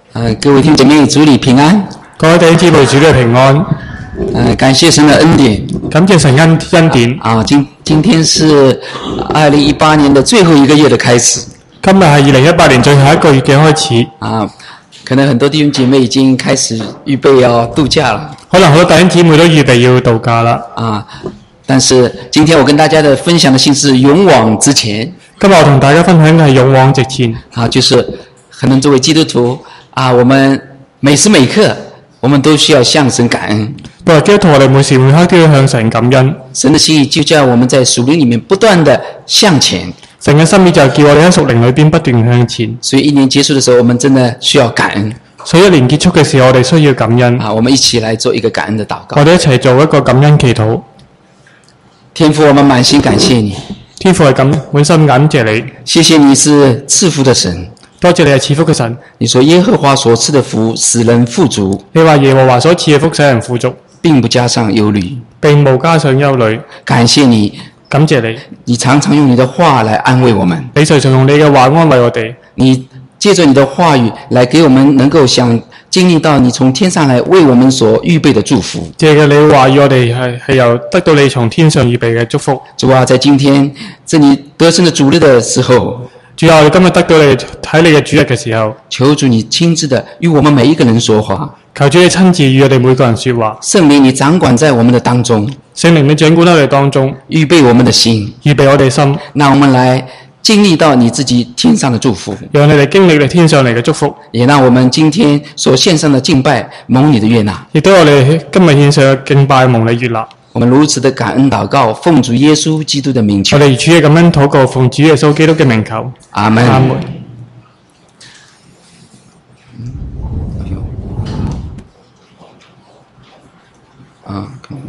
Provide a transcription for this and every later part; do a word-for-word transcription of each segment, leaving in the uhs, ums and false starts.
呃，各位弟兄姐妹，主你平安。 各位弟兄姊妹，主你平安。 呃，感谢神的恩典。 感謝神恩恩典。 啊，今今天是二零一八年的最后一个月的開始。 今日係二零一八年最後一個月嘅開始。 啊，可能很多弟兄姐妹已經開始預備要度假了。 可能好多弟兄姊妹都預備要度假啦。 啊，但是今天我跟大家的分享的信是勇往直前。 今日我同大家分享嘅係勇往直前。 啊，就是可能作為基督徒啊，我們每時每刻我們都需要向神感恩。 作為基督徒，我哋每時每刻都要向神感恩。 神的心意就叫我們在屬靈裡面不斷的向前。 神嘅心意就叫我哋喺屬靈裏邊不斷向前。 所以一年結束的時候，我們真的需要感恩。 所以一年結束嘅時候，我哋需要感恩。 啊，我們一起來做一個感恩的禱告。 我哋一齊做一個感恩祈禱。 天父，我們滿心感謝你。 天父係感滿心感謝你。 謝謝你是賜福的神。 多謝你係賜福嘅神。 你說耶和華所賜的福使人富足。 你話耶和華所賜嘅福使人富足， 並不加上憂慮。 並無加上憂慮。 感謝你。 感謝你。 你常常用你的話來安慰我們。 你常常用你嘅話安慰我哋。 你借着你的話語來給我們能夠想經歷到你從天上來為我們所預備的祝福。 借着你嘅話語，我哋係係由得到你從天上預備嘅祝福。 主啊，在今天這裡得勝的主日的時候， 主啊，我哋今日得到你喺你嘅主日嘅時候， 求主你親自的與我們每一個人說話。 求主你親自與我哋每個人說話。 聖靈你掌管在我們的當中。 聖靈你掌管喺我哋當中， 預備我們的心， 預備我哋心， 讓我們來經歷到你自己天上的祝福， 讓你哋經歷你天上嚟嘅祝福， 也讓我們今天所獻上的敬拜蒙你的悅納， 亦都我哋今日獻上嘅敬拜蒙你悅納。 我們如此的感恩禱告，奉主耶穌基督的名求。 我哋如此嘅感恩禱告，奉主耶穌基督嘅名求。 阿門。 阿門。 啊，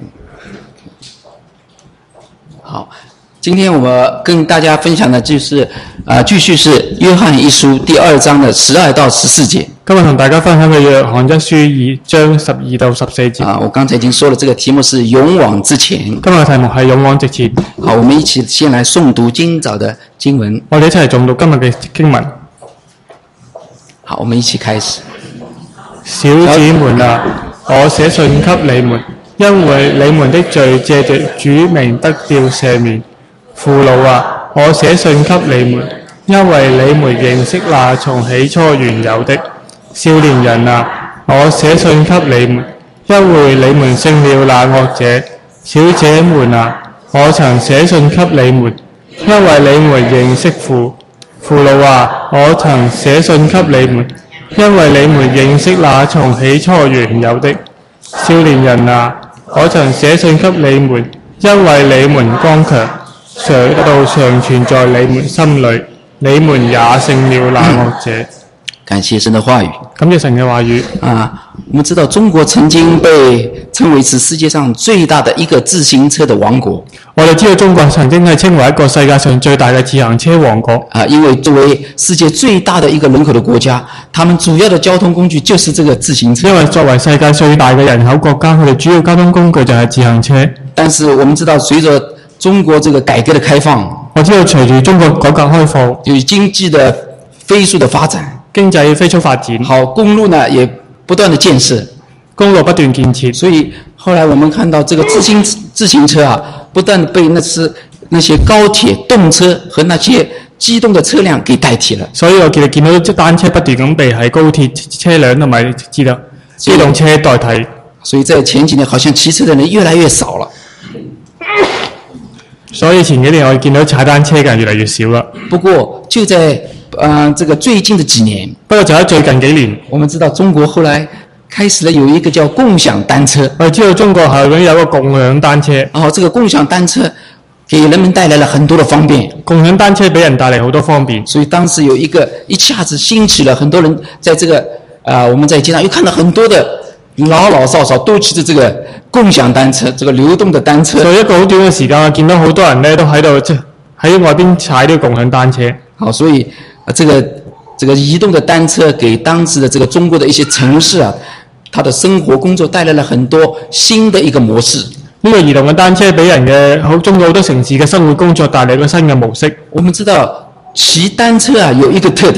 好，今天我們跟大家分享的就是啊，繼續是約翰一書第二章的十二到十四節。 今日同大家分享嘅約翰一書二章十二到十四節。 啊，我剛才已經說了，這個題目是勇往直前。 今日嘅題目係勇往直前。 好，我們一起先來誦讀今早的經文。 我哋一齊誦讀今日嘅經文。 好，我們一起開始。 小子們啊，我寫信給你們，因為你們的罪借着主名得到赦免。父老啊，我寫信給你們，因為你們認識那從起初原有的。少年人啊，我寫信給你們，因為你們勝了那惡者。小姐們啊，我曾寫信給你們，因為你們認識父。父老啊，我曾寫信給你們，因為你們認識那從起初原有的。少年人啊，我曾寫信給你們，因為你們剛強，上道常存在你們心裏，你們也勝了那惡者。 感謝神的話語。 感謝神嘅話語。 啊，我們知道中國曾經被稱為是世界上最大的一個自行車的王國。 我哋知道中國曾經係稱為一個世界上最大嘅自行車王國。 啊，因為作為世界最大的一個人口的國家，他們主要的交通工具就是這個自行車。 因為作為世界最大嘅人口國家，佢哋主要交通工具就係自行車。 但是我們知道，隨着中國這個改革的開放， 我知道隨住中國改革開放， 有經濟的飛速的發展。 經濟飛速發展， 好，公路呢也不斷的建設， 公路不斷建設， 所以後來我們看到這個自行自行車啊，不斷的被那是那些高鐵動車和那些機動的車輛給代替了。 所以我見見到啲單車不斷咁被喺高鐵車輛同埋機動機動車代替。 所以在前幾年，好像騎車的人越來越少了。 所以前幾年我見到踩單車嘅人越嚟越少啦。 不過就在呃，這個最近的幾年， 不過就喺最近幾年， 我們知道中國後來開始了有一個叫共享單車。 我哋知道中國係有一個共享單車。 然後這個共享單車給人們帶來了很多的方便。 共享單車俾人帶嚟好多方便。 所以當時有一個一下子興起了，很多人在這個啊、呃，我們在街上又看到很多的老老少少都騎着這個共享單車，這個流動的單車。 所以一個好短嘅時間，我見到好多人咧都喺度即係喺外邊踩呢個共享單車。 好，所以。這個這個移動的單車給當時的這個中國的一些城市啊，它的生活工作帶來了很多新的一個模式。 呢個移動嘅單車俾人嘅好中國好多城市嘅生活工作帶來一個新嘅模式。 我們知道騎單車啊有一個特點，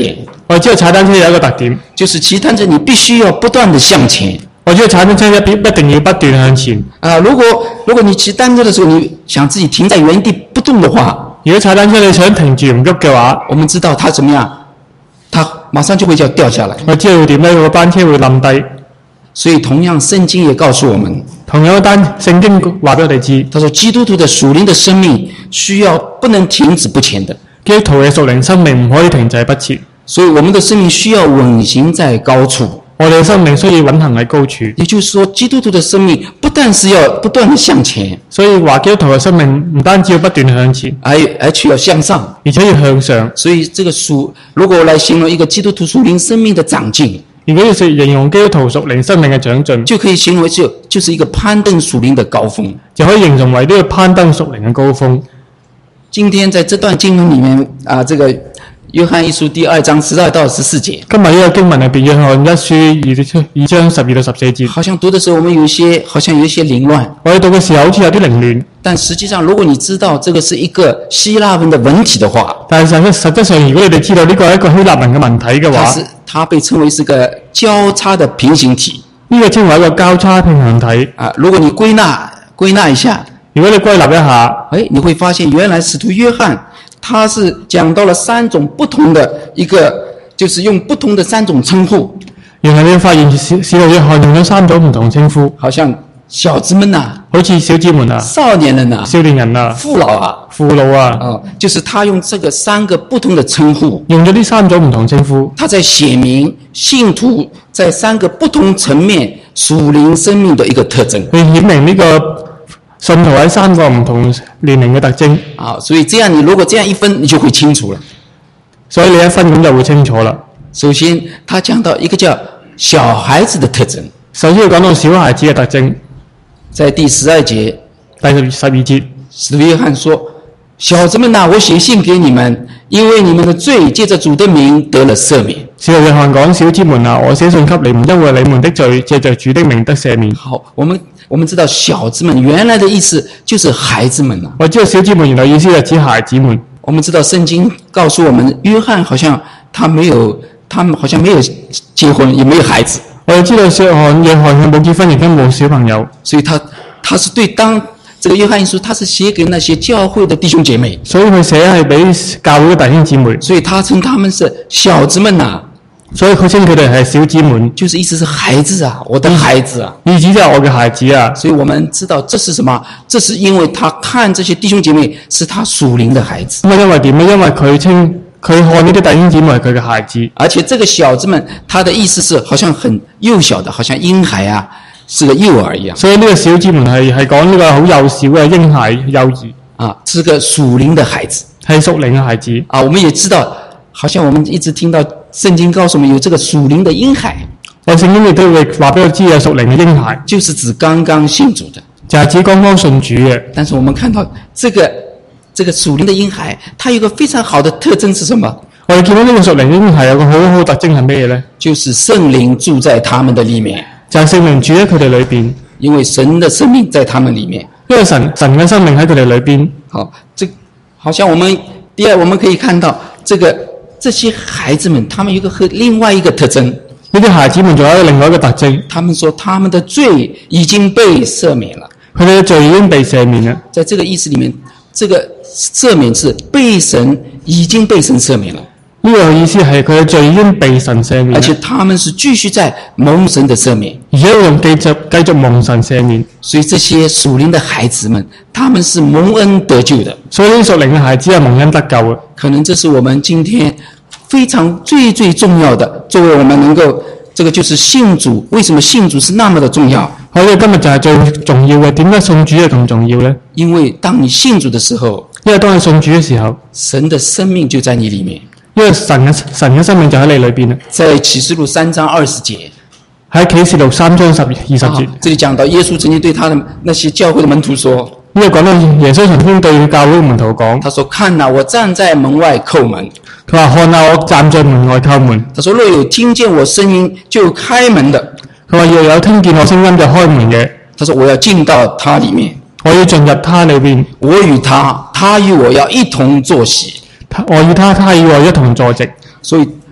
我知道踩單車有一個特點， 就是騎單車你必須要不斷的向前。 我知道踩單車一必一定要不斷向前。 啊，如果如果你騎單車的時候，你想自己停在原地不動的話， 如果踩單車你想停住唔喐嘅話， 我們知道它怎麼樣，它馬上就會就掉下來。 我知道會點咧，個單車會冧低。 所以同樣聖經也告訴我們， 同樣單聖經話俾我哋知， 他說基督徒的屬靈的生命需要不能停止不前的。 基督徒嘅屬靈生命唔可以停滯不前， 所以我們的生命需要穩行在高處。 我哋嘅生命需要穩行喺高處。 也就是說，基督徒的生命不但是要不斷的向前， 所以話基督徒嘅生命唔單止要不斷向前， 而而且要向上， 而且要向上。 所以這個屬，如果我來形容一個基督徒屬靈生命的長進， 如果要形容基督徒屬靈生命嘅長進， 就可以形容為就就是一個攀登屬靈的高峰， 就可以形容為呢個攀登屬靈嘅高峰。 今天在這段經文裡面啊，這個約翰一書第二章十二到十四節， 今日呢個經文入邊，約翰一書二章十二到十四節， 好像讀的時候我們有一些好像有一些凌亂， 我哋讀嘅時候好似有啲凌亂， 但實際上如果你知道這個是一個希臘文的文體的話， 但係實實質上如果你哋知道呢個係一個希臘文嘅文體嘅話， 它是它被稱為是個交叉的平行體， 呢個稱為一個交叉平行體啊。如果你歸納歸納一下， 如果你歸納一下， 哎，你會發現原來使徒約翰他是講到了三種不同的一個，就是用不同的三種稱呼。 原來你會發現使使徒約翰用咗三種唔同稱呼， 好像小子們啊， 好似小子們啊、 少年人啊、 少年人啊、 父老啊、 父老啊， 哦，就是他用這個三個不同的稱呼， 用咗呢三種唔同稱呼， 他在寫明信徒在三個不同層面屬靈生命的一個特徵。 去顯明呢個信徒喺三個唔同年齡嘅特徵。 啊，所以這樣你如果這樣一分，你就會清楚了。 所以你一分咁就會清楚啦。 首先，他講到一個叫小孩子的特徵。 首先要講到小孩子嘅特徵， 在第十二節， 第十十二節， 使徒約翰說：小子們啊，我寫信給你們，因為你們的罪借着主的名得了赦免。 使徒約翰講：小子們啊，我寫信給你們，因為你們的罪借着主的名得赦免。 好，我們我們知道小子們原來的意思就是孩子們啊。 我知道小子們原來意思係指孩子們。 我們知道聖經告訴我們，約翰好像他沒有，他好像沒有結婚，也沒有孩子。 我哋知道約翰約翰佢冇結婚，亦都冇小朋友， 所以他他是對當這個約翰一書，他是寫給那些教會的弟兄姐妹， 所以佢寫係俾教會嘅弟兄姊妹， 所以他稱他們是小子們啊。 所以佢稱佢哋係小子們， 就是意思是孩子啊，我的孩子啊， 意思就係我嘅孩子啊。 所以我們知道這是什麼？這是因為他看這些弟兄姐妹是他屬靈的孩子。 咁啊，因為點咧？因為佢稱佢看呢啲弟兄姊妹係佢嘅孩子， 而且這個小子們，他的意思是好像很幼小的，好像嬰孩啊，是個幼兒一樣。 所以呢個小子們係係講呢個好幼小嘅嬰孩、幼兒啊，是個屬靈的孩子， 係屬靈嘅孩子啊。我們也知道，好像我們一直聽到聖經告訴我們有這個屬靈的嬰孩。 我聖經亦都會話俾我知有屬靈嘅嬰孩， 就是指剛剛信主的， 就係指剛剛信主嘅。 但是我們看到這個這個屬靈的嬰孩，它有一個非常好的特徵是什麼？ 我哋見到呢個屬靈嬰孩有個好好特徵係咩嘢咧？ 就是聖靈住在他們的裡面， 就係聖靈住喺佢哋裏邊， 因為神的生命在他們裡面， 因為神神嘅生命喺佢哋裏邊。 好，這好像我們第二我們可以看到這個這些孩子們，他們有一個和另外一個特徵。 呢啲孩子們仲有一個另外一個特徵， 他們說他們的罪已經被赦免了， 佢哋嘅罪已經被赦免啦。 在這個意思裡面，這個赦免是被神已經被神赦免了。 呢個意思係佢嘅罪已經被神赦免， 而且他們是繼續在蒙神的赦免， 而且用繼續繼續蒙神赦免。 所以這些屬靈的孩子們，他們是蒙恩得救的。 所以呢屬靈嘅孩子係蒙恩得救嘅。 可能這是我們今天非常最最重要的，作為我們能夠，這個就是信主。為什麼信主是那麼的重要？ 我哋今日就係最重要嘅。點解信主係咁重要呢？ 因為當你信主的時候， 因為當你信主嘅時候， 神的生命就在你裡面。 因為神嘅神嘅生命就喺你裏邊啦。 在啟示錄三章二十節， 喺啟示錄三章十二十節， 這裡講到耶穌曾經對他的那些教會的門徒說， 呢個講到耶穌曾經對教會門徒講， 他說：看哪，我站在門外叩門。 佢話：看哪，我站在門外叩門。 他說：若有聽見我聲音就開門的， 佢話若有聽見我聲音就開門嘅。 他說：我要進到他裡面， 我要進入他裏邊， 我與他，他與我要一同坐席。 我與他，他與我一同坐席。 所以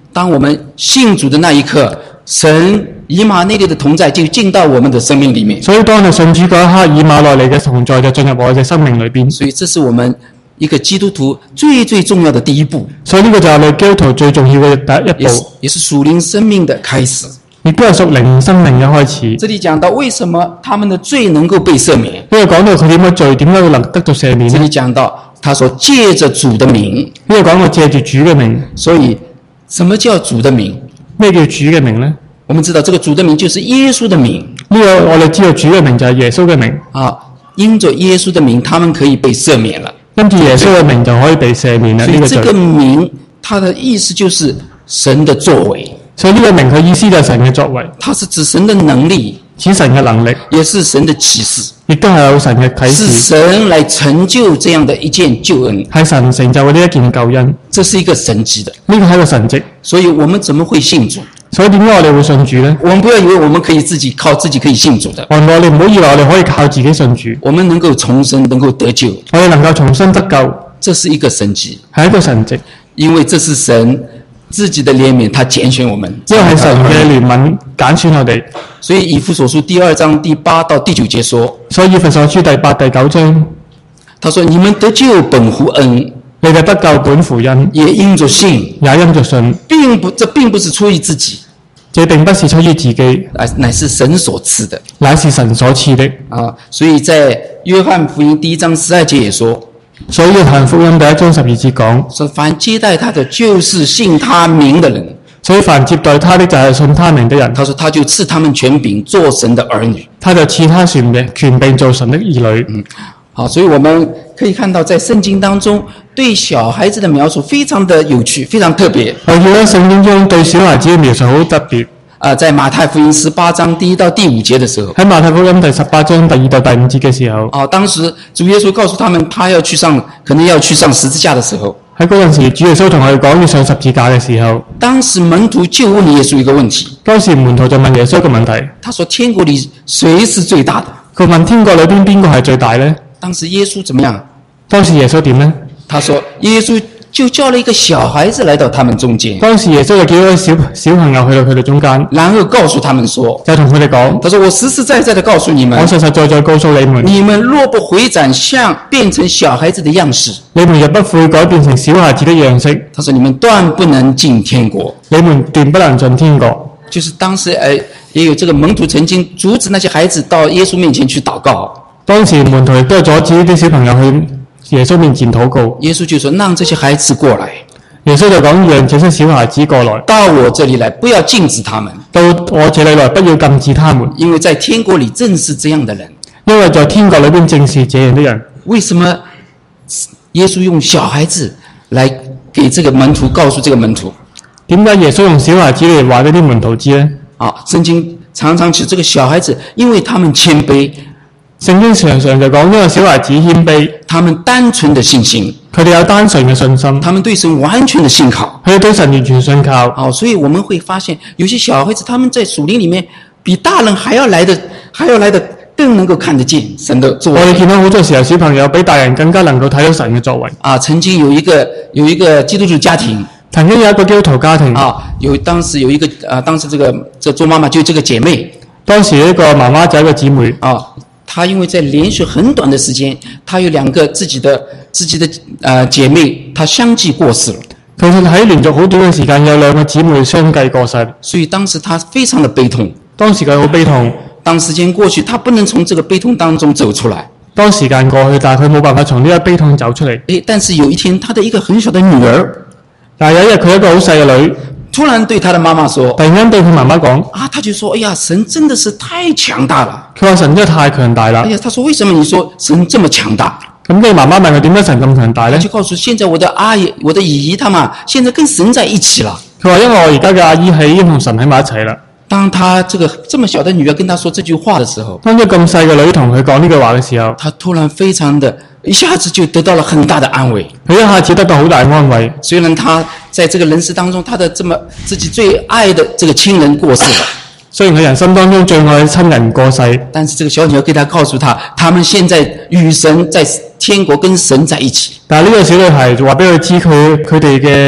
当我们信主的那一刻，神以马内利的同在就进到我们的生命里面。 所以當我哋信主嗰一刻，以馬內利嘅同在就進入我嘅生命裏邊。 所以這是我們一個基督徒最最重要的第一步。 所以呢個就係我哋基督徒最重要嘅第一也是步， 也是屬靈生命的開始。 亦都係屬靈生命嘅開始。 這裡講到為什麼他們的罪能夠被赦免。 呢個講到佢點樣罪，點解會能得到赦免這呢？ 裡講到他說借着主的名。 呢個講到借住主嘅名。 所以什麼叫主的名？ 咩叫主嘅名呢？ 我們知道這個主的名就是耶穌的名。 呢個我哋知道主嘅名就係耶穌嘅名。 啊，因着耶穌的名，他們可以被赦免了。 跟住耶穌嘅名就可以被赦免啦。呢個罪。 所以這個名，它的意思就是神的作為。 所以呢個名佢意思就係神嘅作為， 它是指神的能力， 指神嘅能力， 也是神的啟示， 亦都係有神嘅啟示， 是神來成就這樣的一件救恩， 係神成就嘅呢一件救恩， 這是一個神蹟的。 呢個係一個神蹟。 所以我們怎麼會信主？ 所以點解我哋會信主呢？ 我們不要以為我們可以自己靠自己可以信主的。 我哋唔好以為我哋可以靠自己信主， 我們能夠重生，能夠得救， 我哋能夠重新得救， 這是一個神蹟， 係一個神蹟， 因為這是神自己的憐憫，他揀選我們， 因為係神嘅憐憫揀選我哋。 所以以弗所書第二章第八到第九節說， 所以以弗所書第八、第九章， 他說：你們得救本乎恩， 你哋得救本乎恩， 也因着信， 也因着信， 並不，這並不是出於自己， 這並不是出於自己， 乃乃是神所賜的， 乃是神所賜的。 啊，所以在約翰福音第一章十二節也說。 所以約翰福音第一章十二節講， 說凡接待他的，就是信他名的人。 所以凡接待他的，就係信他名的人。 他說他就賜他們權柄做神的兒女， 他就賜他權柄權柄做神的兒女。 嗯，好，所以我們可以看到，在聖經當中對小孩子的描述非常的有趣，非常特別。 我見到聖經中對小孩子嘅描述好特別。 啊、呃，在馬太福音十八章第一到第五節的時候， 喺馬太福音第十八章第二到第五節嘅時候， 啊、呃，當時主耶穌告訴他們，他要去上，可能要去上十字架的時候， 喺嗰陣時，主耶穌同佢哋講要上十字架嘅時候， 當時門徒就問耶穌一個問題。 當時門徒就問耶穌一個問題， 他說：天國裏誰是最大的？ 佢問天國裏邊邊個係最大呢？ 當時耶穌怎麼樣？ 當時耶穌點呢？ 他說：耶穌就叫了一個小孩子來到他們中間。 當時耶穌就叫咗個小小朋友去到佢哋中間， 然後告訴他們說， 就同佢哋講， 他說：我實實在在的告訴你們， 我實實在在告訴你們， 你們若不回轉向變成小孩子的樣式， 你們若不悔改變成小孩子的樣式， 他說你們斷不能進天國。 你們斷不能進天國。 就是當時誒也有這個門徒曾經阻止那些孩子到耶穌面前去禱告。 當時門徒亦都阻止啲小朋友去耶穌面前禱告。 耶穌就說：讓這些孩子過來。 耶穌就講，讓這些小孩子過來， 到我這裡來，不要禁止他們。 到我這裡來，不要禁止他們， 因為在天國裡正是這樣的人。 因為在天國裡邊正是這樣的人。 為什麼耶穌用小孩子來給這個門徒告訴這個門徒？ 點解耶穌用小孩子嚟話俾啲門徒知呢？ 啊，聖經常常指這個小孩子，因為他們謙卑。 聖經常常就講，因為小孩子謙卑， 他們單純的信心， 佢哋有單純嘅信心， 他們對神完全的信靠， 佢哋對神完全信靠。 哦，所以我們會發現，有些小孩子他們在屬靈裡面比大人還要來的，還要來的更能夠看得見神的作為。 我哋見到好多時候，小朋友比大人更加能夠睇到神嘅作為。 啊，曾經有一個有一個基督徒家庭， 曾經有一個基督徒家庭， 啊，有當時有一個啊，當時這個這做媽媽就這個姐妹， 當時一個媽媽就一個姊妹， 啊。她因為在連續很短的時間，她有兩個自己的自己的呃姐妹，她相繼過世了。 其實喺連續好短嘅時間，有兩個姊妹相繼過世， 所以當時她非常的悲痛。 當時佢好悲痛。 當時間過去，她不能從這個悲痛當中走出來。 當時間過去，但係佢冇辦法從呢個悲痛走出嚟。 誒，但是有一天，她的一個很小的女兒， 但係有一日佢一個好細嘅女， 突然對她的媽媽說： 突然間對佢媽媽講， 啊，她就說：哎呀，神真的是太強大了。 佢話神真係太強大啦。 哎呀，她說：為什麼你說神這麼強大？ 咁你媽媽問佢點解神咁強大呢？ 她就告訴：現在我的阿姨、我的姨姨他們現在跟神在一起了。 佢話因為我而家嘅阿姨係已經同神喺埋一齊啦。 當她這個這麼小的女兒跟她說這句話的時候， 當一咁細嘅女同佢講呢句話嘅時候， 她突然非常的一下子就得到了很大的安慰。 佢一下子得到好大安慰。 雖然她在這個人世當中，她的這麼自己最愛的這個親人過世了， 雖然佢人生當中最愛嘅親人過世， 但是這個小女兒給她告訴她，他們現在與神在天國跟神在一起。 但係呢個小女孩就話俾佢知，佢佢哋嘅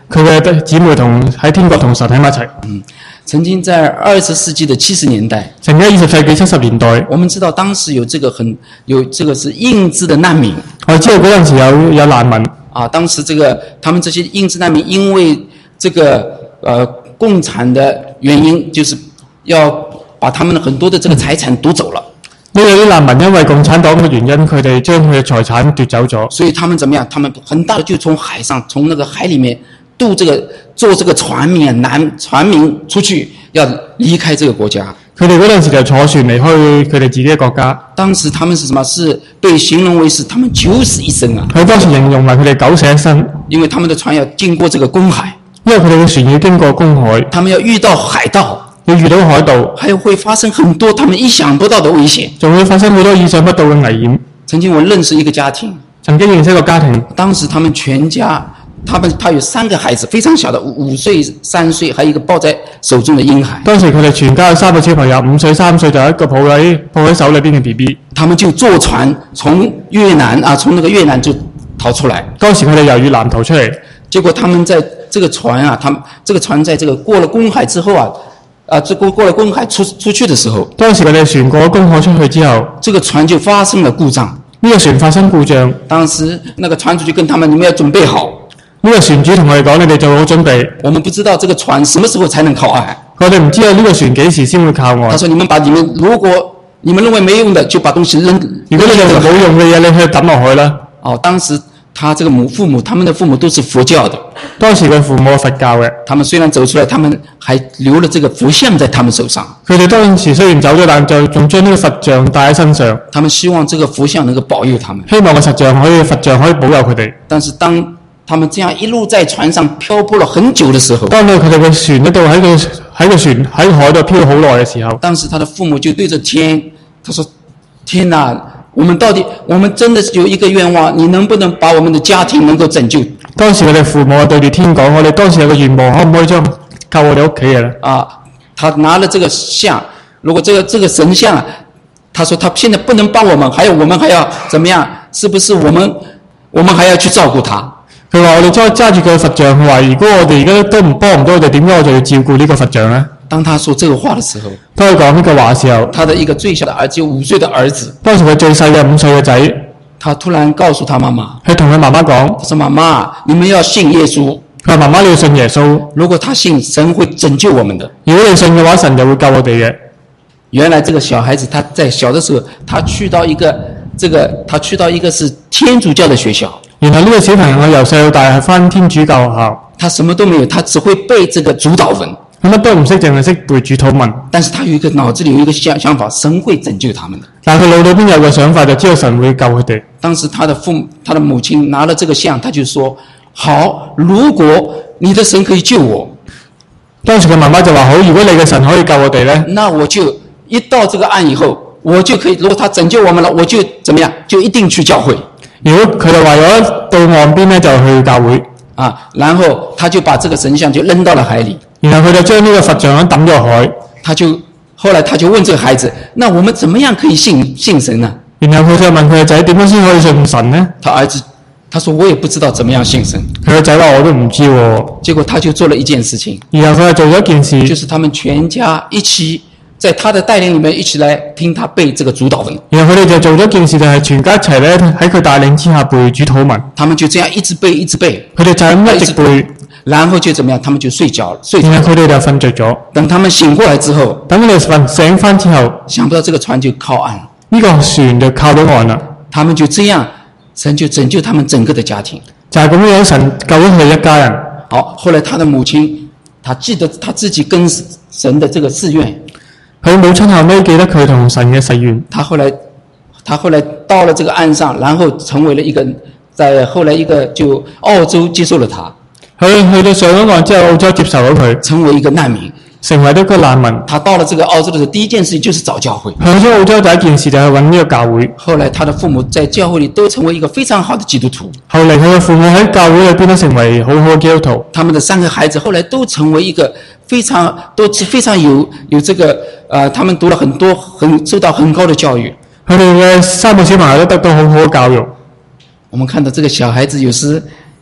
佢嘅姊妹同喺天國同神喺埋一齊。 嗯，曾經在二十世紀的七十年代， 曾經二十世紀七十年代， 我們知道當時有這個很有這個是印支的難民。 我知道嗰陣時有有難民。 啊，當時這個他們這些印支難民因為這個呃共產的原因，就是要把他們的很多的這個財產奪走了。 呢個啲難民因為共產黨嘅原因，佢哋將佢嘅財產奪走咗。 所以他們怎麼樣？他們很大的就從海上，從那個海裡面渡這個坐這個船民南船民出去，要離開這個國家。 佢哋嗰陣時就坐船離開佢哋自己嘅國家。 當時他們是什麼？是被形容為是他們九死一生啊！ 佢當時形容為佢哋九死一生， 因為他們的船要經過這個公海， 因為佢哋嘅船要經過公海， 他們要遇到海盜。 要遇到海盜， 還會發生很多他們意想不到的危險， 仲會發生好多意想不到嘅危險。 曾經我認識一個家庭， 曾經認識一個家庭， 當時他們全家，他們他有三個孩子，非常小的，五歲、三歲，還有一個抱在手中的嬰孩。 當時佢哋全家有三個小朋友，五歲、三歲，就有一個抱喺抱喺手裏邊嘅 B B。 他們就坐船從越南啊，從那個越南就逃出來。 當時佢哋由越南逃出嚟， 結果他們在這個船啊，他們這個船在這個過了公海之後啊。啊，這過過了公海出出去的時候， 當時佢哋船過公海出去之後， 這個船就發生了故障。 呢個船發生故障， 當時那個船主就跟他們：你們要準備好。 呢個船主同我哋講：你哋做好準備。 我們不知道這個船什麼時候才能靠岸。 我哋唔知道呢個船幾時先會靠岸。 他說：你們把你們如果你們認為沒用的，就把東西扔。 如果你認為冇用嘅嘢，你可以抌落去啦。 哦，當時他這個母父母，他們的父母都是佛教的。 當時嘅父母係佛教嘅， 他們雖然走出來，他們還留了這個佛像在他們手上。 佢哋當時雖然走咗，但就仲將呢個佛像帶喺身上。 他們希望這個佛像能夠保佑他們， 希望個佛像可以佛像可以保佑佢哋。 但是當他們這樣一路在船上漂泊了很久的時候， 當到佢哋嘅船喺度喺個喺個船喺海度漂好耐嘅時候， 當時他的父母就對着天，他說：天哪！我們到底，我們真的是有一個願望，你能不能把我們的家庭能夠拯救？ 當時佢哋父母對住天講：我哋當時有個願望，可唔可以將救我哋屋企嘅咧？ 啊，他拿了這個像，如果這個這個神像啊，他說他現在不能幫我們，還有我們還要怎麼樣？是不是我們我們還要去照顧他？ 佢話：我哋揸揸住個佛像，佢話：如果我哋而家都唔幫唔到我哋，點解我就要照顧呢個佛像咧？ 當他說這個話的時候， 當佢講呢個話嘅時候， 他的一個最小的兒子，有五歲的兒子， 當時佢最細嘅五歲嘅仔， 他突然告訴他媽媽， 佢同佢媽媽講： 他說媽媽，你們要信耶穌。 佢話：媽媽你要信耶穌， 如果他信，神會拯救我們的。 如果你信嘅話，神就會救我哋嘅。 原來這個小孩子他在小的時候，他去到一個這個，他去到一個是天主教的學校。 然後呢個小朋友由細到大係返天主教學校， 他什麼都沒有，他只會背這個主禱文。 佢乜都唔識，淨係識背主禱文。 但是他有一個腦子裡有一個想想法，神會拯救他們的。 但係佢腦裏邊有個想法，就知道神會救佢哋。 當時他的父母，他的母親拿了這個像，他就說：好，如果你的神可以救我， 當時佢媽媽就話：好，如果你嘅神可以救我哋咧， 那我就一到這個岸以後，我就可以。如果他拯救我們了，我就怎麼樣？就一定去教會。 如果佢就話咗到岸邊咧，就去教會。 啊，然後他就把這個神像就扔到了海裡。 然後佢就將呢個佛像抌咗海， 他就後來他就問這個孩子：那我們怎麼樣可以信信神呢？ 然後佢就問佢個仔：點樣先可以信神呢？ 他兒子他說：我也不知道怎麼樣信神。 佢個仔話：我都唔知喎。 結果他就做了一件事情， 然後佢就做咗一件事， 就是他們全家一起在他的帶領裡面一起來聽他背這個主禱文。 然後佢哋就做咗一件事，就係全家一齊咧喺佢帶領之下背主禱文。 他們就這樣一直背一直背， 佢哋就咁一直背。 然後就怎麼樣？他們就睡覺了，睡着了。 然後佢哋就瞓着咗。 等他們醒過來之後， 等佢哋瞓醒翻之後， 想不到這個船就靠岸了， 呢個船就靠到岸啦。 他們就這樣，神就拯救他們整個的家庭。 就係咁樣，神救咗佢哋一家人。 好，後來他的母親，他記得他自己跟神的這個誓願。 佢母親後尾記得佢同神嘅誓願。 他後來，他後來到了這個岸上，然後成為了一個，在後來一個就澳洲接受了他。 佢去到上咗岸之後，澳洲接受咗佢， 成為一個難民， 成為咗個難民。 他到了這個澳洲的時候，第一件事情就是找教會。 去咗澳洲第一件事就係揾呢個教會。 後來他的父母在教會裏都成為一個非常好的基督徒。 後嚟佢嘅父母喺教會裏邊都成為好好嘅基督徒。 他們的三個孩子後來都成為一個非常都非常有有這個呃，他們讀了很多很受到很高的教育。 佢哋嘅三個小朋友都得到好好嘅教育。 我們看到這個小孩子有時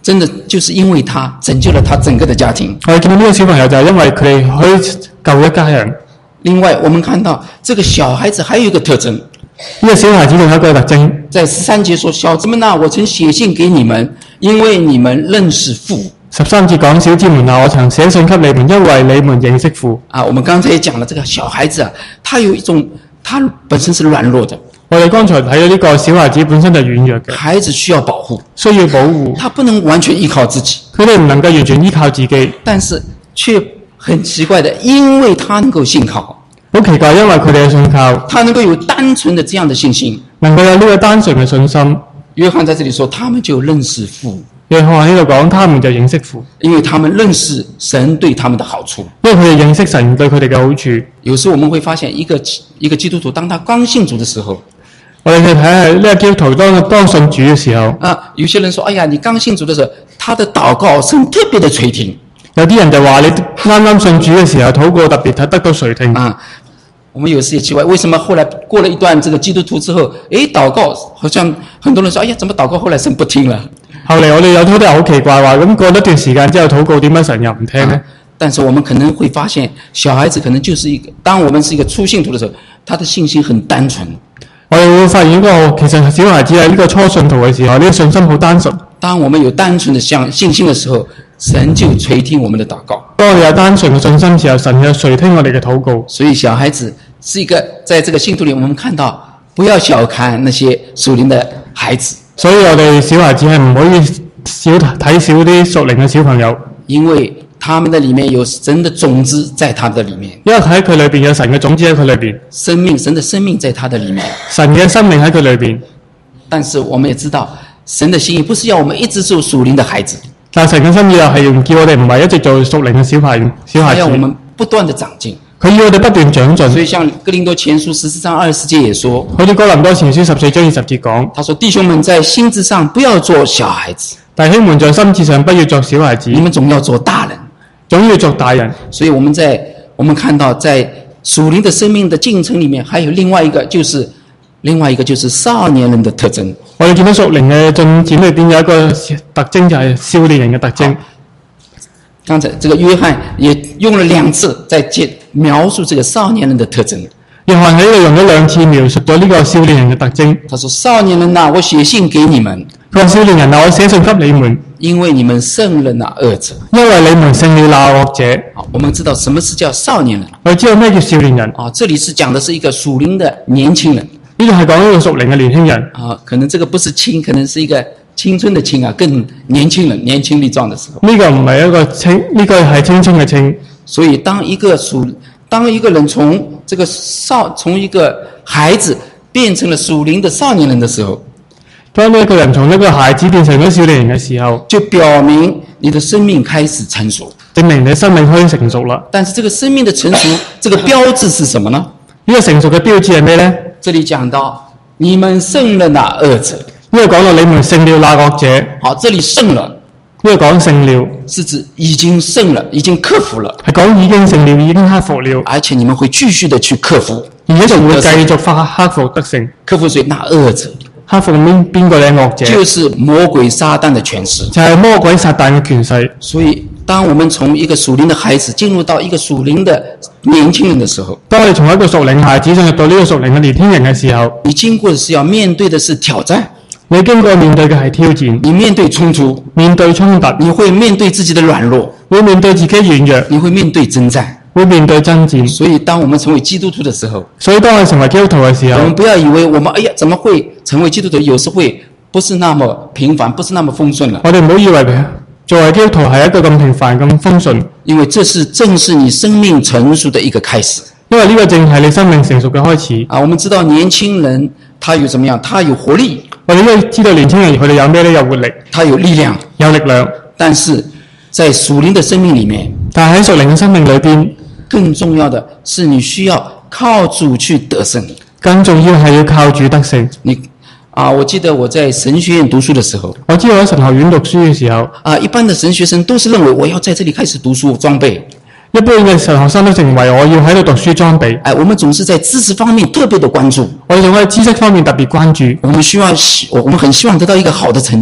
真的就是因为他拯救了他整个的家庭。 我哋見到呢個小朋友就係因為佢哋可以救一家人。 另外，我們看到這個小孩子還有一個特徵， 呢個小孩子仲有一個特徵， 在十三節說：小子們啊，我曾寫信給你們，因為你們認識父。 十三節講小子們啊，我曾寫信給你們，因為你們認識父。 啊，我們剛才也講了，這個小孩子啊，他有一種，他本身是軟弱的。 我哋剛才睇到呢個小孩子本身就軟弱嘅， 孩子需要保護， 需要保護， 他不能完全依靠自己， 佢哋唔能夠完全依靠自己， 但是卻很奇怪的，因為他能夠信靠， 好奇怪，因為佢哋嘅信靠， 他能夠有單純的這樣的信心， 能夠有呢個單純嘅信心。 約翰在這裡說，他們就認識父。 約翰喺度講，他們就認識父， 因為他們認識神對他們的好處， 因為佢哋認識神對佢哋嘅好處。 有時我們會發現，一個一個基督徒當他剛信主的時候， 我哋去睇下呢個基督徒當當信主嘅時候， 啊，有些人說：哎呀，你剛信主的時候，他的禱告神特別的垂聽。 有啲人就話你啱啱信主嘅時候禱告特別睇得到垂聽。 啊，我們有時也奇怪，為什麼後來過了一段這個基督徒之後，誒，禱告好像很多人說：哎呀，怎麼禱告後來神不聽了？ 後嚟我哋有好多人好奇怪話，咁過咗一段時間之後禱告點解神又唔聽呢？ 啊，但是我們可能會發現，小孩子可能就是一個，當我們是一個初信徒的時候，他的信心很單純。 我哋會發現一個其實小孩子喺呢個初信徒嘅時候，呢、這個信心好單純。 當我們有單純的相信心的時候，神就垂聽我們的禱告。 當我哋有單純嘅信心時候，神就垂聽我哋嘅禱告。 所以小孩子是一個，在這個信徒裡，我們看到不要小看那些屬靈的孩子。 所以我哋小孩子係唔可以少睇少啲屬靈嘅小朋友， 因為他們的裡面有神的種子在他的裡面， 因為喺佢裏邊有神嘅種子喺佢裏邊， 生命神的生命在他的裡面， 神嘅生命喺佢裏邊。 但是我們也知道，神的心意不是要我們一直做屬靈的孩子， 但神嘅心意又係唔叫我哋唔係一直做屬靈嘅小孩小孩子， 要我們不斷的長進。 佢要我哋不斷長進。 所以像哥林多前書十四章二十四節也說， 好似哥林多前書十四章二十節講， 他說：弟兄們在心智上不要做小孩子， 弟兄們在心智上不要作小孩子， 你們總要做大人， 總要做大人。 所以我們在我們看到在屬靈的生命的進程裡面，還有另外一個就是另外一個就是少年人的特徵。 我哋見到屬靈嘅進展裏邊有一個特徵，就係少年人嘅特徵。 剛才這個約翰也用了兩次在描述這個少年人的特徵。 約翰喺度用咗兩次描述咗呢個少年人嘅特徵。 他說：少年人啊，我寫信給你們。 佢話：少年人啊，我寫信給你們， 因為你們勝了那惡者。 因為你們勝了那惡者。 好，我們知道什麼是叫少年人。 我哋知道咩叫少年人。 啊，這裡是講的是一個屬靈的年輕人。 呢度係講一個屬靈嘅年輕人。 啊，可能這個不是青，可能是一個青春的青啊，更年輕人，年輕力壯的時候。 呢個唔係一個青，呢個係青春嘅青。 所以當一個屬，當一個人從這個少，從一個孩子變成了屬靈的少年人的時候， 當呢一個人從一個孩子變成咗少年人嘅時候， 就表明你的生命開始成熟， 證明你的生命開始成熟啦。 但是這個生命的成熟，這個標誌是什麼呢？ 呢個成熟嘅標誌係咩呢？ 這裡講到你們勝了那惡者。 呢個講到你們勝了那惡者。 好，這裡勝了， 呢個講勝了， 是指已經勝了，已經克服了， 係講已經勝了，已經克服了， 而且你們會繼續的去克服， 而且仲會繼續發克服得勝。 克服誰？那惡者。 克服邊邊個嘅惡者？ 就是魔鬼撒旦的權勢， 就係魔鬼撒旦嘅權勢。 所以當我們從一個屬靈的孩子進入到一個屬靈的年輕人的時候， 當我哋從一個屬靈孩子進入到呢個屬靈嘅年輕人嘅時候， 你經過的是要面對的是挑戰， 你經過面對嘅係挑戰， 你面對衝突， 面對衝突， 你會面對自己的軟弱， 會面對自己軟弱， 你會面對征戰， 會面對爭戰。 所以當我們成為基督徒的時候， 所以當我哋成為基督徒嘅時候， 我們不要以為我們哎呀怎麼會成為基督徒，有時會不是那麼平凡，不是那麼豐順了。 我哋唔好以為作為基督徒係一個咁平凡咁豐順， 因為這是正是你生命成熟的一個開始。 因為呢個正係你生命成熟嘅開始。 啊，我們知道年輕人他有怎麼樣？他有活力。 我哋都知道年輕人佢哋有咩呢？有活力， 他有力量， 有力量。 但是在屬靈的生命裡面， 但係喺屬靈嘅生命裏邊， 更重要的是你需要靠主去得勝。 更重要係要靠主得勝。 你啊，我記得我在神學院讀書的時候， 我知道喺神學院讀書嘅時候， 啊，一般的神學生都是認為我要在這裡開始讀書裝備。 一般嘅神學生都認為我要喺度讀書裝備。 哎，我們總是在知識方面特別的關注， 我哋仲喺知識方面特別關注。 我們希望，我們很希望得到一個好的成績。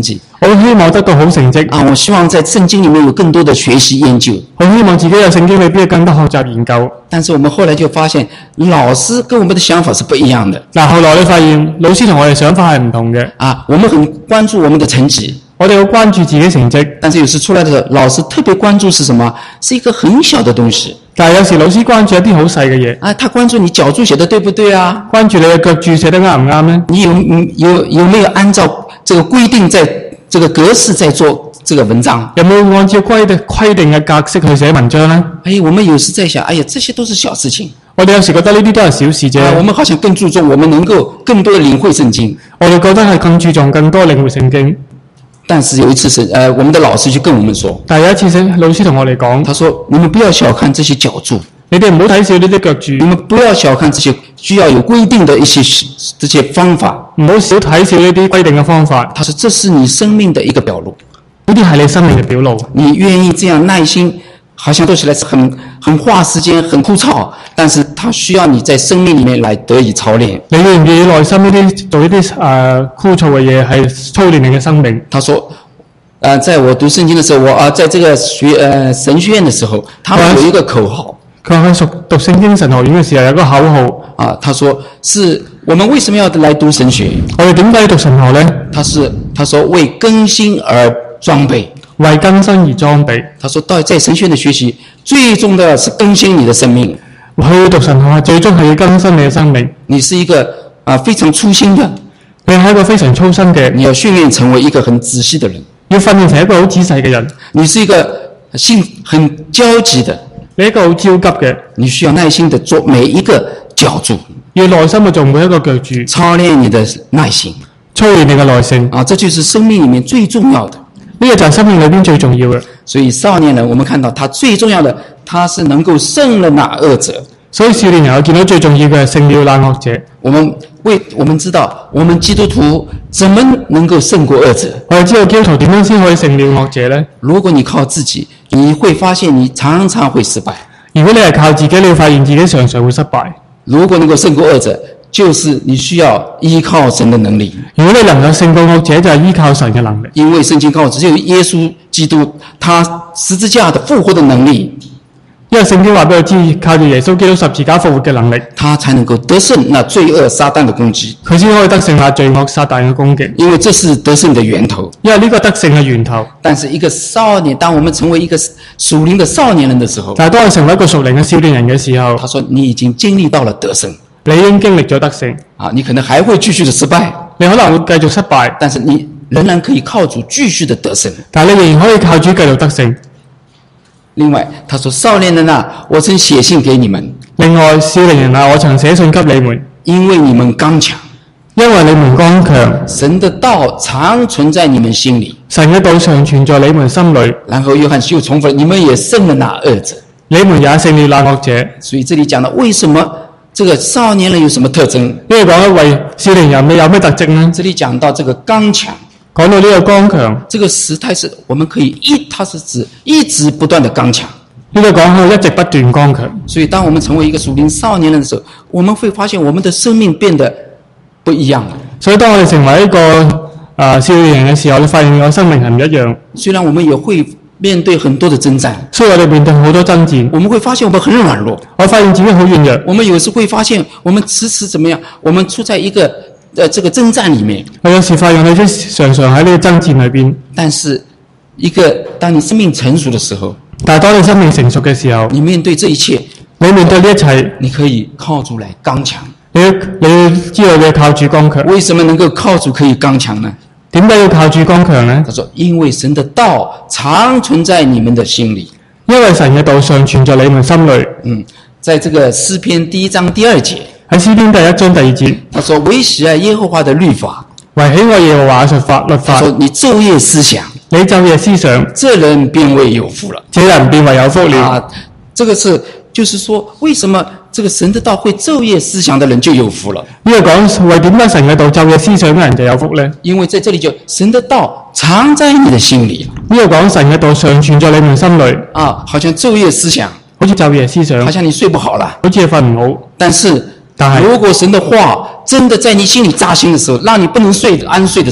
我好希望得到好成績， 啊，我希望在圣經裡面有更多的學習研究。 好希望自己有聖經裏邊更多學習研究。 但是我們後來就發現，老師跟我們的想法是不一樣的。 嗱，後來你發現老師同我哋想法係唔同嘅。 啊，我們很關注我們的成績， 我哋好關注自己成績， 但是有時出來的時候，老師特別關注是什麼？是一個很小的東西。 但係有時老師關注一啲好細嘅嘢。 啊，他關注你腳注寫得對不對啊？ 關注你嘅腳注寫得啱唔啱呢？ 你有有有沒有按照這個規定在這個格式在做這個文章？ 有冇按照規定規定嘅格式去寫文章呢？ 哎，我們有時在想，哎呀，這些都是小事情。 我哋有時覺得呢啲都係小事啫。 啊，我們好像更注重我們能夠更多的領會聖經。 我哋覺得係更注重更多領會聖經。 但是有一次是，呃，我們的老師就跟我們說， 但係有一次是老師同我哋講， 他說：你們不要小看這些腳注， 你哋唔好睇小呢啲腳注， 你們不要小看這些需要有規定的一些這些方法， 唔好少睇小呢啲規定嘅方法。 他說：這是你生命的一個表露， 呢啲係你生命嘅表露。 你願意這樣耐心，好像做起來是很很花時間、很枯燥，但是它需要你在生命裡面來得以操練。 你願唔願意耐心呢啲做呢啲誒枯燥嘅嘢，係操練你嘅生命？ 他說。呃，在我讀聖經的時候，我啊、呃，在這個學呃神學院的時候，他們有一個口號。 佢話佢讀聖經神學院嘅時候有個口號啊，他說是我們為什麼要來讀神學？ 我哋點解要讀神學呢？ 他是他說為更新而裝備， 為更新而裝備。 他說到在神學院的學習，最重要的是更新你的生命。 去讀神學最終係要更新你嘅生命。 你是一個啊、呃、非常粗心的， 你係一個非常粗心嘅， 你要訓練成為一個很仔細的人。 要訓練成一個好仔細嘅人。 你是一個心很焦急的， 你一個好焦急嘅， 你需要耐心的做每一個腳注， 要耐心去做每一個腳注， 操練你的耐心， 操練你嘅耐性。 啊，這就是生命裡面最重要的。 呢個就係生命裏邊最重要嘅。 所以少年人，我們看到他最重要的，他是能夠勝了那惡者。 所以少年人我見到最重要嘅係勝了那惡者。 我們為我們知道，我們基督徒怎麼能夠勝過惡者？ 我哋知道基督徒點樣先可以勝了惡者呢？ 如果你靠自己，你會發現你常常會失敗。 如果你係靠自己，你會發現自己常常會失敗。 如果能夠勝過惡者，就是你需要依靠神的能力。 如果你能夠勝過惡者，就係依靠神嘅能力。 因為聖經告訴只有耶穌基督，他十字架的復活的能力。 因為聖經話俾我知，靠住耶穌基督十字架復活嘅能力， 他才能夠得勝那罪惡撒旦的攻擊。 佢先可以得勝那罪惡撒旦嘅攻擊。 因為這是得勝的源頭。 因為呢個得勝嘅源頭。 但是一個少年，當我們成為一個屬靈的少年人的時候， 但係當我成為一個屬靈嘅少年人嘅時候， 他說你已經經歷到了得勝， 你已經經歷咗得勝。 啊，你可能還會繼續的失敗， 你可能會繼續失敗， 但是你仍然可以靠主繼續的得勝。 但係你仍然可以靠主繼續得勝。 另外，他說：少年人啊，我曾寫信給你們。 另外，少年人啊，我曾寫信給你們， 因為你們剛強， 因為你們剛強， 神的道常存在你們心裡， 神嘅道常存在你們心裡。 然後約翰又重複，你們也勝了那惡者， 你們也勝了那惡者。 所以這裡講到為什麼這個少年人有什麼特徵？ 呢個講一位少年人你有咩特徵呢？ 這裡講到這個剛強。 講到呢個剛強， 這個時態是我們可以一，它是指一直不斷的剛強。 呢個講到一直不斷剛強。 所以當我們成為一個屬靈少年人的時候，我們會發現我們的生命變得不一樣了。 所以當我哋成為一個呃少年人嘅時候，你發現我生命係唔一樣。 雖然我們也會面對很多的征戰， 所以我哋面對好多征戰， 我們會發現我們很軟弱。 我發現自己好軟弱。 我們有時會發現我們遲遲怎麼樣？我們處在一個呃，這個征戰裡面， 我有時發現你常常喺呢個征戰裏邊。 但是，一個當你生命成熟的時候， 但係當你生命成熟嘅時候， 你面對這一切， 你面對呢一切， 你可以靠主來剛強。 你你要知道你要靠主剛強。 為什麼能夠靠主可以剛強呢？ 點解要靠主剛強呢？ 他說：因為神的道常存在你們的心裡， 因為神嘅道常存在你們心裏。 嗯，在這個詩篇第一章第二節。 喺詩篇第一章第二節， 他說：為喜愛耶和華的律法， 為喜愛耶和華嘅法律法。 他說：你晝夜思想， 你晝夜思想， 這人便為有福了。 這人便為有福了。 啊，這個是就是說，為什麼這個神的道會晝夜思想的人就有福了？ 呢個講為點解神嘅道晝夜思想嘅人就有福呢？ 因為在這裡就神的道藏在你的心裡。 呢個講神嘅道常存在你們心裏。 啊，好像晝夜思想， 好似晝夜思想， 好像你睡不好了， 好似瞓唔好。 但是， 但係如果神的話真的在你心裡扎心的時候，讓你不能睡安睡的時候，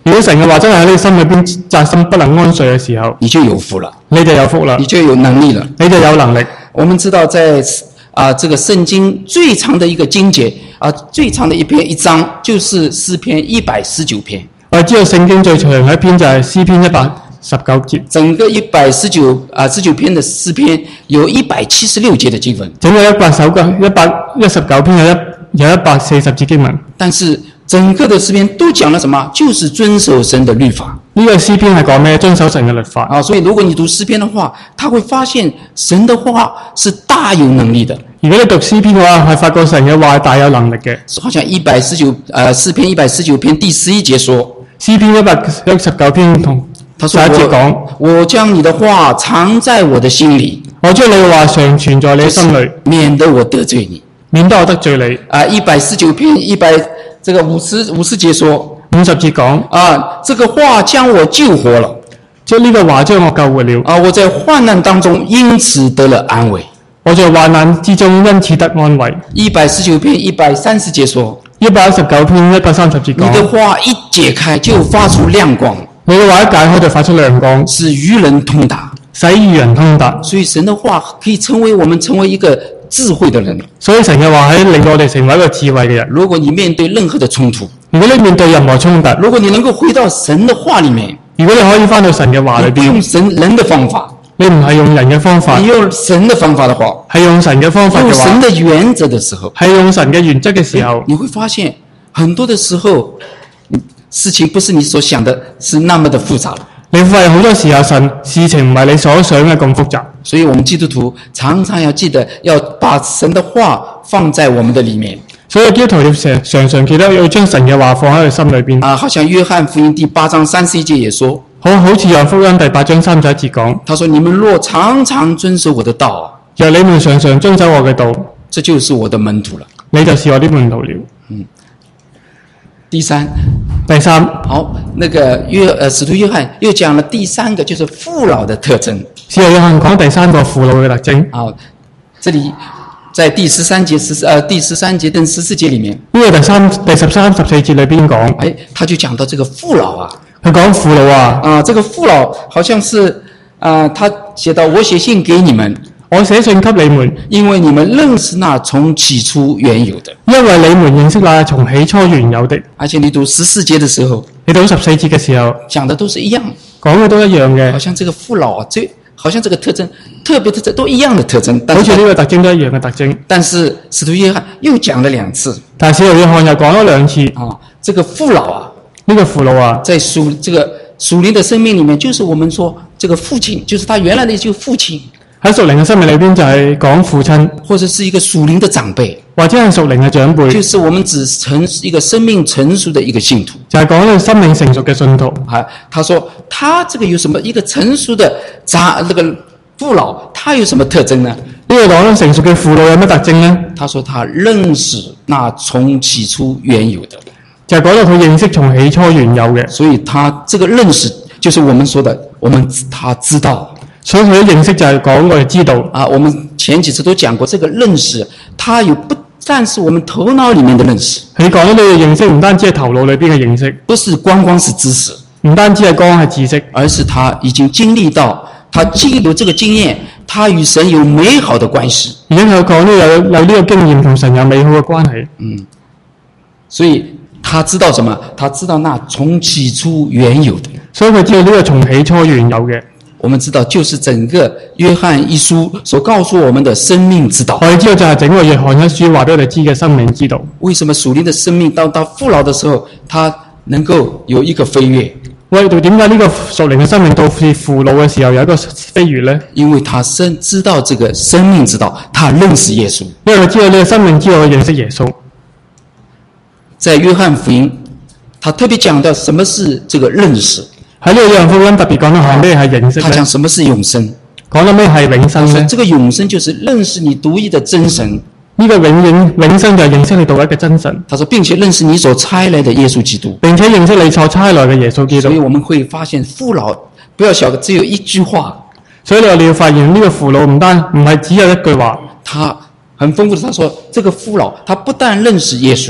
如果神嘅話真係喺你心裏邊扎心不能安睡嘅時候， 你就有福了， 你就有福啦， 你就有能力了。 你就有能力。 我們知道在啊、呃、這個聖經最長的一個經節啊、呃，最長的一篇一章就是詩篇一百十九篇。 我知道聖經最長嘅一篇就係詩篇一百十九節。 整個一百十九啊十九篇的詩篇有一百七十六節的經文。 整個一百首嘅一百一十九篇有一有一百四十節經文。 但是整個的詩篇都講了什麼？就是遵守神的律法。 呢個詩篇係講咩？遵守神嘅律法。 啊，所以如果你讀詩篇的話，他會發現神的話是大有能力的。 如果你讀詩篇嘅話，係發覺神嘅話係大有能力嘅。 好像一百十九，呃，詩篇一百十九篇第十一節說， 詩篇一百一十九篇同第一節講， 我將你的話藏在我的心裡， 我將你嘅話常存在你心裡， 免得我得罪你， 免得我得罪你。 啊，一百十九篇一百這個五十五十節說， 五十節講， 啊，這個話將我救活了， 即係呢個話將我救活了。 啊，我在患難當中因此得了安慰。 我在患難之中因此得安慰。 一百十九篇一百三十節說， 一百一十九篇一百三十節講， 你的話一解開就發出亮光， 你嘅話一解開就發出亮光， 使愚人通達， 使愚人通達。 所以神的話可以成為我們成為一個智慧的人。 所以神嘅話係令到我哋成為一個智慧嘅人。 如果你面對任何的衝突， 如果你面對任何衝突， 如果你能夠回到神的話裡面， 如果你可以翻到神嘅話裏邊， 你不用神人的方法， 你唔係用人嘅方法， 你用神的方法的話， 係用神嘅方法用嘅話， 神的原則的時候， 係用神嘅原則嘅時候， 你會發現很多的時候，事情不是你所想的是那麼的複雜了。 你會發現好多時候神事情唔係你所想嘅咁複雜。 所以我們基督徒常常要記得要把神的話放在我們的裡面。 所以基督徒要常常常記得要將神嘅話放喺佢心裏邊。 啊，好像約翰福音第八章三十一節也說， 好好似約翰福音第八章三十一節講， 他說：你們若常常遵守我的道， 若你們常常遵守我嘅道， 這就是我的門徒了。 你就是我的門徒了。 嗯。第三， 第三， 好，那個約呃使徒約翰又講了第三個，就是父老的特徵。 使徒約翰講第三個父老嘅特徵。 好，這裡在第十三節、十呃第十三節跟十四節裡面， 呢個第三、第十三、十四節裏邊講， 哎，他就講到這個父老啊， 佢講父老啊， 啊，這個父老好像是啊，他寫到我寫信給你們。 我寫信給你們， 因為你們認識那從起初原有的。 因為你們認識那從起初原有的。 而且你讀十四節的時候， 你讀十四節嘅時候， 講的都是一樣， 講嘅都一樣嘅。 好像這個父老啊，這好像這個特徵特別特徵都一樣的特徵，但好是似呢個特徵都一樣嘅特徵。 但是使徒約翰又講了兩次。 但係使徒約翰又講咗兩次啊，這個父老啊， 呢個父老啊， 在屬這個屬靈的生命裡面，就是我們說這個父親，就是他原來的就父親。 喺屬靈嘅生命裏邊就係講父親， 或者是一個屬靈的長輩， 或者係屬靈嘅長輩， 就是我們指成一個生命成熟的一個信徒， 就係講一個生命成熟嘅信徒。 啊，他說他這個有什麼一個成熟的長那個父老，他有什麼特徵呢？ 呢個講成熟嘅父老有咩特徵呢？ 他說他認識那從起初原有的， 就係講到佢認識從起初原有嘅， 所以他這個認識就是我們說的，我們他知道。 所以佢嘅認識就係講我哋知道啊，我們前幾次都講過，這個認識，它有不但是我們頭腦裡面的認識。 佢講到你嘅認識，唔單止係頭腦裏邊嘅認識， 不是光光是知識， 唔單止係光係知識， 而是他已經經歷到，他經有這個經驗，他與神有美好的關係。 而且佢講呢有有呢個經驗同神有美好嘅關係。 嗯，所以他知道什麼？他知道那從起初原有的。 所以佢知道呢個從起初原有嘅。 我們知道，就是整個約翰一書所告訴我們的生命之道。 我哋知道就係整個約翰一書話俾我哋知嘅生命之道。 為什麼屬靈的生命到到父老的時候，他能夠有一個飛躍？ 喂，到點解呢個屬靈嘅生命到是父老嘅時候有一個飛躍呢？ 因為他深知道這個生命之道，他認識耶穌。 因為佢知道呢個生命之道，佢認識耶穌。 在約翰福音，他特別講到什麼是這個認識。 喺呢個約翰福音特別講到係咩係認識呢？ 他講什麼是永生， 講到咩係永生呢？ 這個永生就是認識你獨一的真神。 呢個永永永生就係認識你獨一嘅真神。 他說並且認識你所差來的耶穌基督， 並且認識你所差來嘅耶穌基督。 所以我們會發現父老不要小，只有一句話。 所以你你要發現呢個父老唔單唔係只有一句話， 他很豐富的。他說這個父老他不但認識耶穌，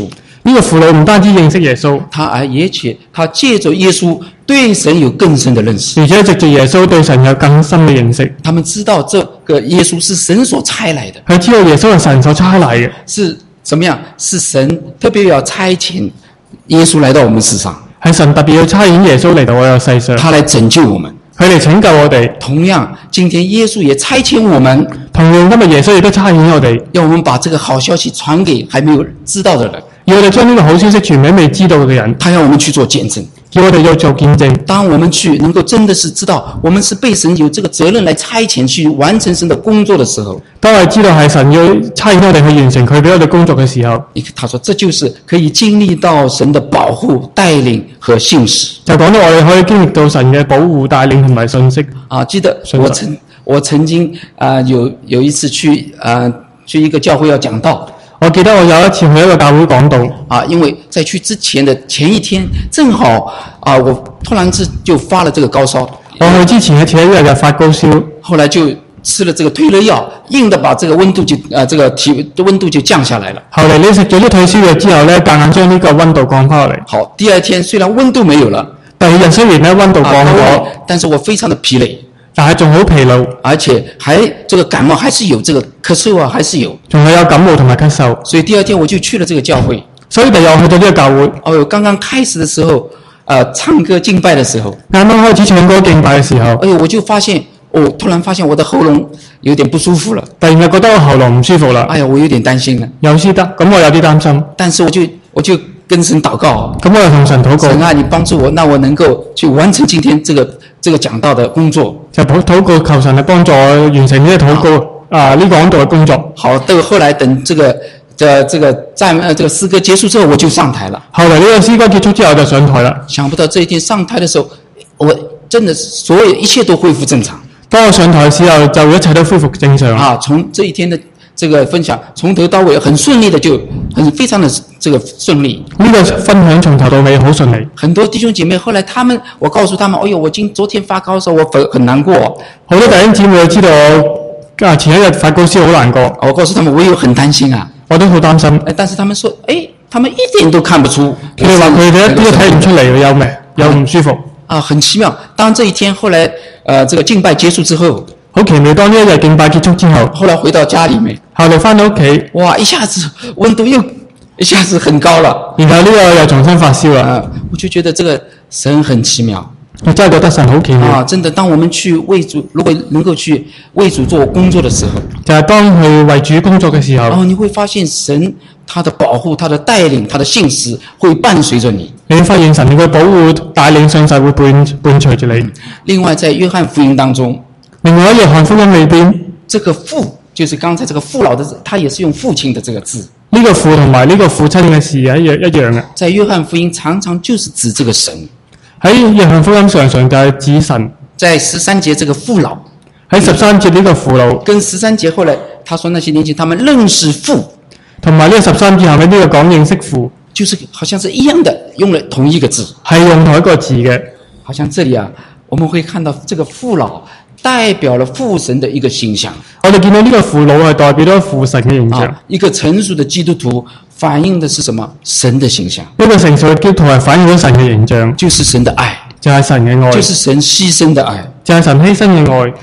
呢個婦女唔單止認識耶穌， 他而而且他借着耶穌對神有更深的認識， 而且藉住耶穌對神有更深嘅認識。 他們知道這個耶穌是神所差來的， 佢知道耶穌係神所差嚟嘅， 是怎麼樣？是神特別要差遣耶穌來到我們世上， 係神特別要差遣耶穌嚟到我哋世上， 他來拯救我們。 佢嚟拯救我哋。 同樣，今天耶穌也差遣我們， 同樣今日耶穌亦都差遣我哋， 要我們把這個好消息傳給還沒有知道的人， 要我哋將呢個好消息傳俾未知道嘅人， 他要我們去做見證。 叫我哋要做見證。 當我們去能夠真的是知道我們是被神有這個責任來差遣去完成神的工作的時候， 當我哋知道係神要差遣我哋去完成佢俾我哋工作嘅時候， 他說這就是可以經歷到神的保護、帶領和信實。 就講到我哋可以經歷到神嘅保護、帶領同埋信息。 啊，記得我曾我曾經啊、呃、有有一次去啊、呃、去一個教會要講道。 我記得我有一次去一個教會講道， 啊，因為在去之前的前一天，正好啊，我突然之就發了這個高燒。 我去之前嘅前一日就發高燒， 後來就吃了這個退熱藥，硬的把這個溫度就啊，這個體溫度就降下來了。 後嚟你食咗啲退燒藥之後咧，夾硬將呢個溫度降翻落嚟。 好，第二天雖然溫度沒有了， 第二日雖然咧溫度降咗、啊， 但是我非常的疲累。 但係仲好疲勞， 而且還這個感冒還是有，這個咳嗽啊還是有， 仲係有感冒同埋咳嗽。 所以第二天我就去了這個教會。 所以第二日我去到呢個教會。 哦，剛剛開始的時候，呃，唱歌敬拜的時候， 啱啱開始唱歌敬拜嘅時候， 哎呦，我就發現，哦，突然發現我的喉嚨有點不舒服了。 突然就覺得我喉嚨唔舒服啦。 哎呀，我有點擔心了。 有先得，咁我有啲擔心。 但是我就我就跟神禱告， 咁我就同神禱告。 神啊，你幫助我，那我能夠去完成今天這個這個講道的工作。 就禱告求神嚟幫助我完成呢個禱告啊呢、這個講道嘅工作。 好，到後來等這個的這個讚呃這個詩歌結束之後，我就上台了。 後來呢個詩歌結束之後就上台啦。 想不到這一天上台的時候，我真的所有一切都恢復正常。 當我上台嘅時候，就一切都恢復正常。 啊，從這一天的這個分享從頭到尾很順利的，就很非常的這個順利。 呢、這個分享從頭到尾好順利。 很多弟兄姐妹後來他們，我告訴他們，哎呦，我今昨天發高燒，我很很難過。 好多弟兄姊妹都知道我啊前一日發高燒好難過。 我告訴他們，我有很擔心啊， 我都好擔心。 但是他們說，哎，他們一點都看不出。 佢哋話佢哋一啲都睇唔出嚟有咩，有唔舒服。 啊，很奇妙。當這一天後來，呃，這個敬拜結束之後， 好奇妙。當呢一日敬拜結束之後， 後來回到家裡面， 後嚟返到屋企， 哇，一下子溫度又一下子很高了。 然後呢個又重新發燒啦。 啊，我就覺得這個神很奇妙。 我真係覺得神好奇妙啊！真的，當我們去為主，如果能夠去為主做工作的時候， 就係、是、當去為主工作嘅時候， 哦，你會發現神他的保護、他的帶領、他的信實會伴隨着你。 你會發現神嘅保護、帶領、信實會伴伴隨住你。 另外，在約翰福音當中， 另外喺約翰福音裏邊， 這個父就是剛才這個父老的字，他也是用父親的這個字。 呢、這個父同埋呢個父親嘅事係一樣一樣嘅。 在約翰福音常常就是指這個神。 喺約翰福音常常就係指神。 在十三節這個父老， 喺十三節呢個父老， 跟十三節後來他說那些年輕他們認識父， 同埋呢個十三節後面呢個講認識父， 就是好像是一樣的，用了同一個字， 係用同一個字嘅。 好像這裡啊，我們會看到這個父老代表了父神的一個形象。 我哋見到呢個父老係代表咗父神嘅形象。 啊，一個成熟的基督徒反映的是什麼？神的形象。 一個成熟嘅基督徒係反映咗神嘅形象， 就是神的愛， 就係、是、神嘅愛， 就是神犧牲的愛， 就係、是、神犧牲嘅愛。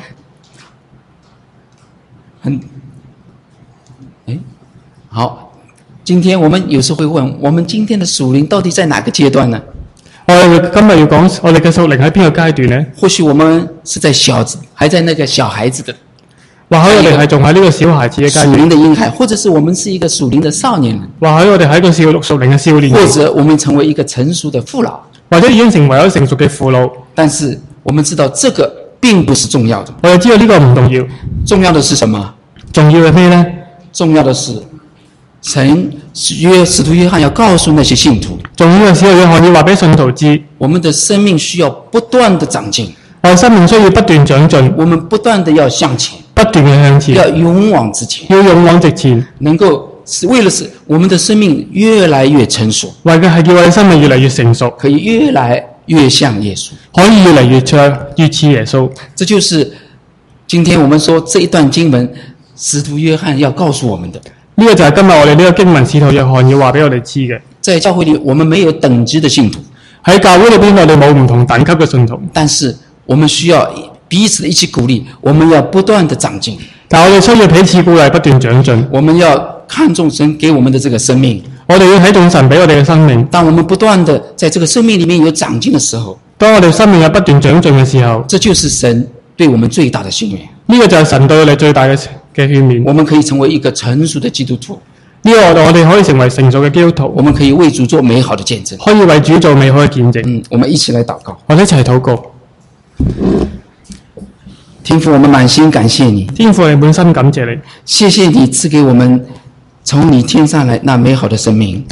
很，誒，好，今天我們有時會問，我們今天的屬靈到底在哪個階段呢？ 我哋今日要講我哋嘅屬靈喺邊個階段呢？ 或許我們是在小子，還在那個小孩子的， 或許我哋係仲喺呢個小孩子嘅階段， 屬靈的嬰孩，或者是我們是一個屬靈的少年人， 或許我哋係一個少屬靈嘅少年， 或者我們成為一個成熟的父老， 或者已經成為咗成熟嘅父老。 但是我們知道這個並不是重要的， 我哋知道呢個唔重要， 重要的是什麼？ 重要係咩呢？ 重要的是神約使徒約翰要告訴那些信徒， 重要嘅使徒約翰要話俾信徒知， 我們的生命需要不斷的長進， 我哋生命需要不斷長進， 我們不斷的要向前， 不斷嘅向前， 要勇往直前， 要勇往直前， 能夠是為了使我們的生命越來越成熟， 為嘅係叫我哋生命越嚟越成熟， 可以越來越像耶穌， 可以越嚟越像越似耶穌。 這就是今天我們說這一段經文使徒約翰要告訴我們的。 呢、這個就係今日我哋呢個經文使徒約翰要話俾我哋知嘅。 在教会里，我們沒有等級的信徒， 喺教會裏邊，我哋冇唔同等級嘅信徒， 但是我們需要彼此的一起鼓勵，我們要不斷的長進。 但我哋需要彼此鼓勵，不斷長進。 我們要看重神給我們的這個生命， 我哋要睇重神俾我哋嘅生命。 當我們不斷的在這個生命裡面有長進的時候， 當我哋生命有不斷長進嘅時候， 這就是神對我們最大的心願。 呢個就係神對我哋最大嘅嘅勸勉。 我們可以成為一個成熟的基督徒。 呢個我哋可以成為成熟嘅基督徒， 我們可以為主做美好的見證， 可以為主做美好嘅見證。 嗯，我們一起來禱告。 我哋一齊禱告。 天父，我們滿心感謝你。 天父，我哋滿心感謝你。 謝謝你賜給我們從你天上來那美好的生命。